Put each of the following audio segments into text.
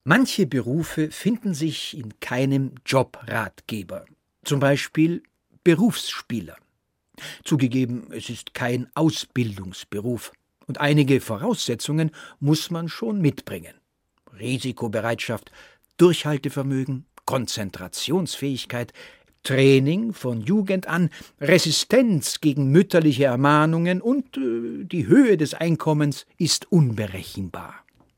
Manche Berufe finden sich in keinem Jobratgeber, zum Beispiel Berufsspieler. Zugegeben, es ist kein Ausbildungsberuf und einige Voraussetzungen muss man schon mitbringen. Risikobereitschaft, Durchhaltevermögen, Konzentrationsfähigkeit, Training von Jugend an, Resistenz gegen mütterliche Ermahnungen und die Höhe des Einkommens ist unberechenbar.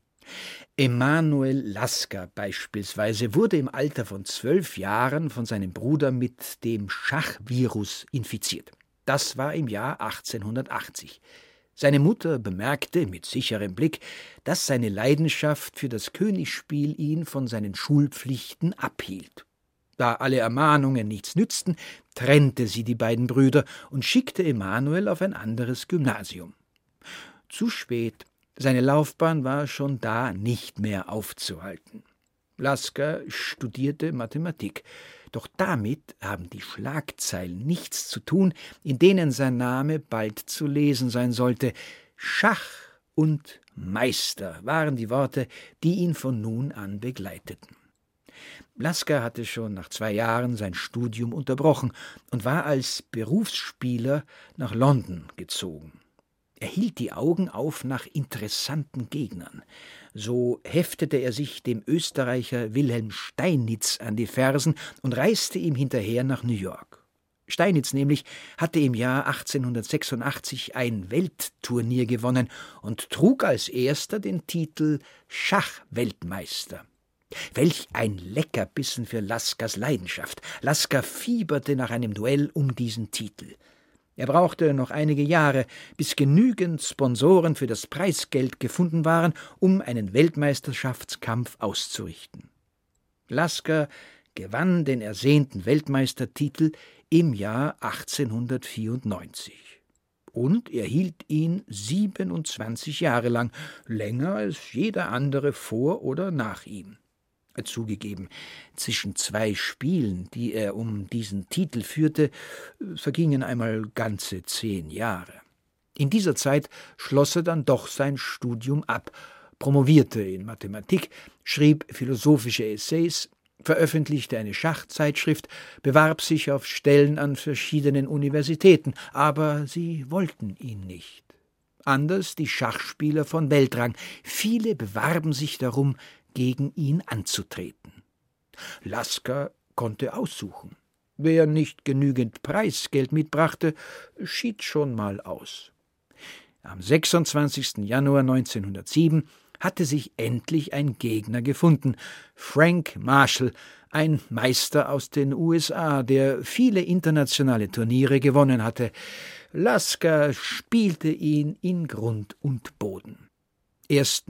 Emanuel Lasker beispielsweise wurde im Alter von 12 Jahren von seinem Bruder mit dem Schachvirus infiziert. Das war im Jahr 1880. Seine Mutter bemerkte mit sicherem Blick, dass seine Leidenschaft für das Königsspiel ihn von seinen Schulpflichten abhielt. Da alle Ermahnungen nichts nützten, trennte sie die beiden Brüder und schickte Emanuel auf ein anderes Gymnasium. Zu spät. Seine Laufbahn war schon da nicht mehr aufzuhalten. Lasker studierte Mathematik, doch damit haben die Schlagzeilen nichts zu tun, in denen sein Name bald zu lesen sein sollte. Schach und Meister waren die Worte, die ihn von nun an begleiteten. Lasker hatte schon nach 2 Jahren sein Studium unterbrochen und war als Berufsspieler nach London gezogen. Er hielt die Augen auf nach interessanten Gegnern. So heftete er sich dem Österreicher Wilhelm Steinitz an die Fersen und reiste ihm hinterher nach New York. Steinitz nämlich hatte im Jahr 1886 ein Weltturnier gewonnen und trug als erster den Titel Schachweltmeister. Welch ein Leckerbissen für Laskers Leidenschaft. Lasker fieberte nach einem Duell um diesen Titel. Er brauchte noch einige Jahre, bis genügend Sponsoren für das Preisgeld gefunden waren, um einen Weltmeisterschaftskampf auszurichten. Lasker gewann den ersehnten Weltmeistertitel im Jahr 1894. Und er hielt ihn 27 Jahre lang, länger als jeder andere vor oder nach ihm. Zugegeben, zwischen 2 Spielen, die er um diesen Titel führte, vergingen einmal ganze 10 Jahre. In dieser Zeit schloss er dann doch sein Studium ab, promovierte in Mathematik, schrieb philosophische Essays, veröffentlichte eine Schachzeitschrift, bewarb sich auf Stellen an verschiedenen Universitäten, aber sie wollten ihn nicht. Anders die Schachspieler von Weltrang, viele bewarben sich darum, gegen ihn anzutreten. Lasker konnte aussuchen. Wer nicht genügend Preisgeld mitbrachte, schied schon mal aus. Am 26. Januar 1907 hatte sich endlich ein Gegner gefunden, Frank Marshall, ein Meister aus den USA, der viele internationale Turniere gewonnen hatte. Lasker spielte ihn in Grund und Boden. Erst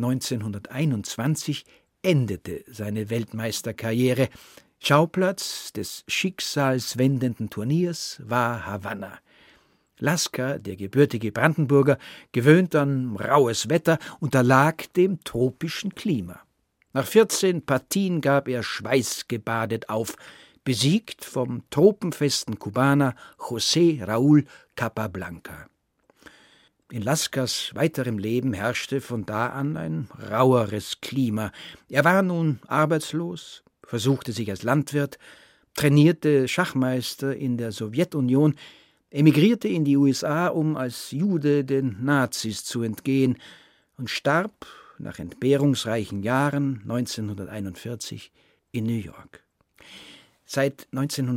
1921 endete seine Weltmeisterkarriere. Schauplatz des schicksalswendenden Turniers war Havanna. Lasker, der gebürtige Brandenburger, gewöhnt an raues Wetter, unterlag dem tropischen Klima. Nach 14 Partien gab er schweißgebadet auf, besiegt vom tropenfesten Kubaner José Raúl Capablanca. In Laskers weiterem Leben herrschte von da an ein raueres Klima. Er war nun arbeitslos, versuchte sich als Landwirt, trainierte Schachmeister in der Sowjetunion, emigrierte in die USA, um als Jude den Nazis zu entgehen, und starb nach entbehrungsreichen Jahren 1941 in New York. Seit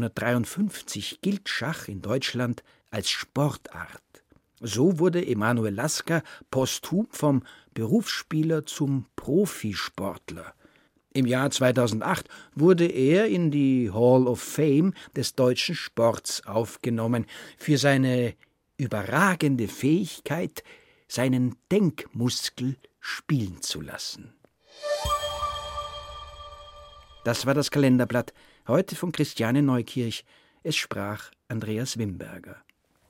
1953 gilt Schach in Deutschland als Sportart. So wurde Emanuel Lasker posthum vom Berufsspieler zum Profisportler. Im Jahr 2008 wurde er in die Hall of Fame des deutschen Sports aufgenommen für seine überragende Fähigkeit, seinen Denkmuskel spielen zu lassen. Das war das Kalenderblatt, heute von Christiane Neukirch. Es sprach Andreas Wimberger.